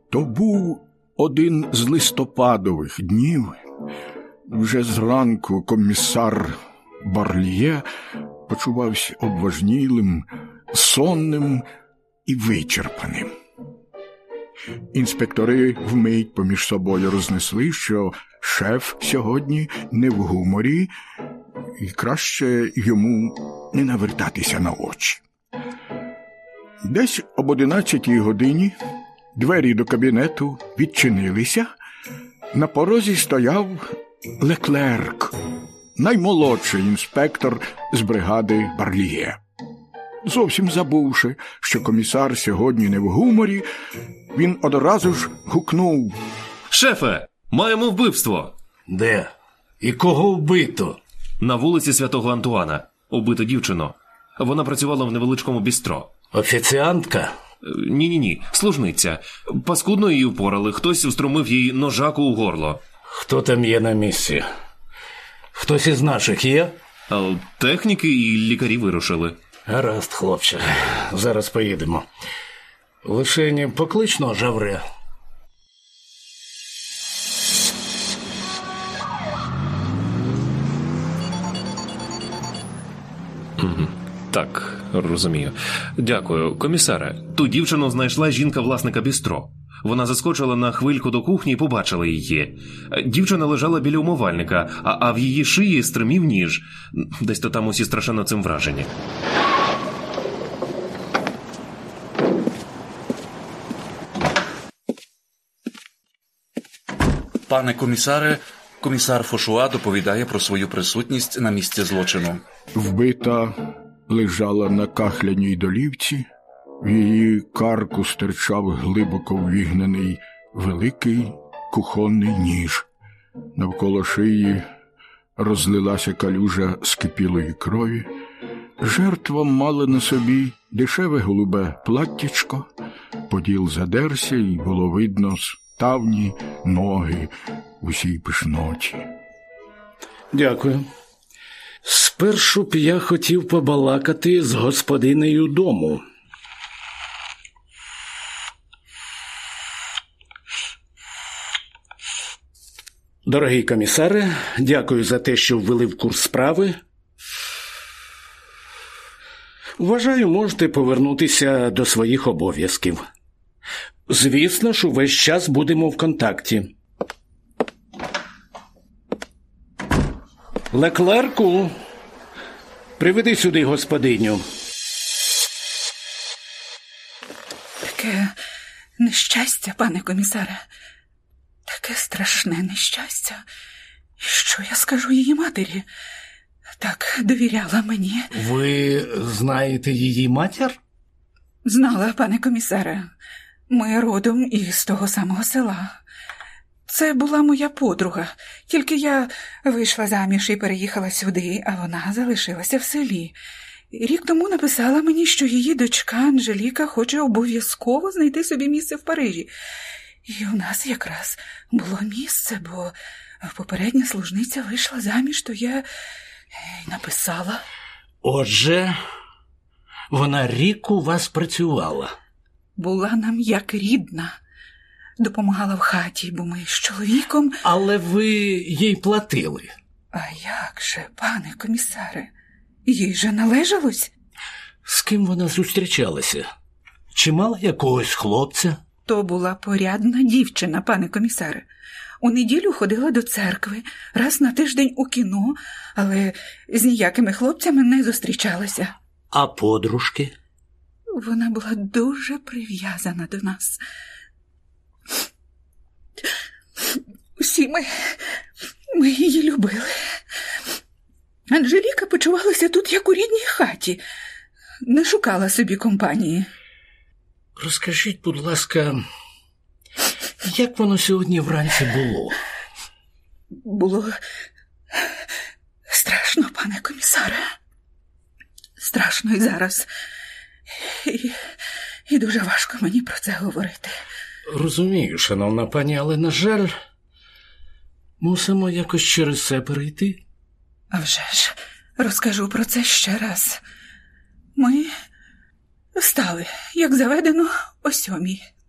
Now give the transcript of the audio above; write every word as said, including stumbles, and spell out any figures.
То був один з листопадових днів. Вже зранку комісар Барліє почувався обважнілим, сонним і вичерпаним. Інспектори вмить поміж собою рознесли, що шеф сьогодні не в гуморі і краще йому не навертатися на очі. Десь об одинадцятій годині двері до кабінету відчинилися. На порозі стояв Леклерк, наймолодший інспектор з бригади Барліє. Зовсім забувши, що комісар сьогодні не в гуморі, він одразу ж гукнув: «Шефе, маємо вбивство!» «Де? І кого вбито?» «На вулиці Святого Антуана. Убито дівчину. Вона працювала в невеличкому бістро». «Офіціантка?» «Ні-ні-ні, служниця. Паскудно її впорали, хтось устромив їй ножаку у горло». «Хто там є на місці? Хтось із наших є?» «Техніки і лікарі вирушили». «Гаразд, хлопче, зараз поїдемо. Лишені поклично Жавре». Угу. Так, розумію. Дякую. Комісаре, ту дівчину знайшла жінка власника бістро. Вона заскочила на хвильку до кухні і побачила її. Дівчина лежала біля умивальника, а, а в її шиї стримів ніж. Десь то там усі страшенно цим вражені. Пане комісаре, комісар Фошуа доповідає про свою присутність на місці злочину. Вбита лежала на кахляній долівці. В її карку стирчав глибоко ввігнаний великий кухонний ніж. Навколо шиї розлилася калюжа скипілої крові. Жертва мала на собі дешеве голубе платтячко, поділ задерся, і було видно ставні, ноги в усій пишноті. «Дякую. Спершу б я хотів побалакати з господинею дому». Дорогий комісаре, дякую за те, що ввели в курс справи. Вважаю, можете повернутися до своїх обов'язків. Звісно ж, увесь час будемо в контакті. Леклерку, приведи сюди господиню. Таке нещастя, пане комісаре. Таке страшне нещастя. І що я скажу її матері? Так довіряла мені. Ви знаєте її матір? Знала, пане комісаре. Ми родом із того самого села. Це була моя подруга. Тільки я вийшла заміж і переїхала сюди, а вона залишилася в селі. Рік тому написала мені, що її дочка Анжеліка хоче обов'язково знайти собі місце в Парижі. І у нас якраз було місце, бо попередня служниця вийшла заміж, то я написала. Отже, вона рік у вас працювала? Була нам як рідна. Допомагала в хаті, бо ми з чоловіком... Але ви їй платили? А як же, пане комісаре? Їй же належалось? З ким вона зустрічалася? Чи мала якогось хлопця? То була порядна дівчина, пане комісаре. У неділю ходила до церкви, раз на тиждень у кіно, але з ніякими хлопцями не зустрічалася. А подружки? Вона була дуже прив'язана до нас. Усі ми, ми її любили. Анжеліка почувалася тут, як у рідній хаті. Не шукала собі компанії. Розкажіть, будь ласка, як воно сьогодні вранці було? Було страшно, пане комісаре. Страшно і зараз. І, і дуже важко мені про це говорити. Розумію, шановна пані, але, на жаль, мусимо якось через це перейти. А вже ж, розкажу про це ще раз. Ми встали, як заведено, о сьомій.